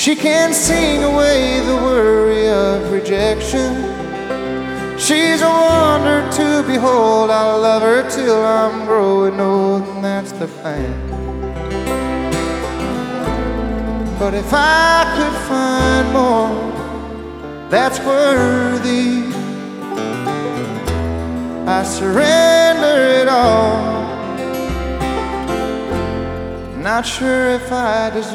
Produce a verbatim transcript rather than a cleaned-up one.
She can sing away the worry of rejection. She's a wonder to behold. I'll love her till I'm growing old, and that's the plan. But if I could find more that's worthy, I surrender it all. Not sure if I deserve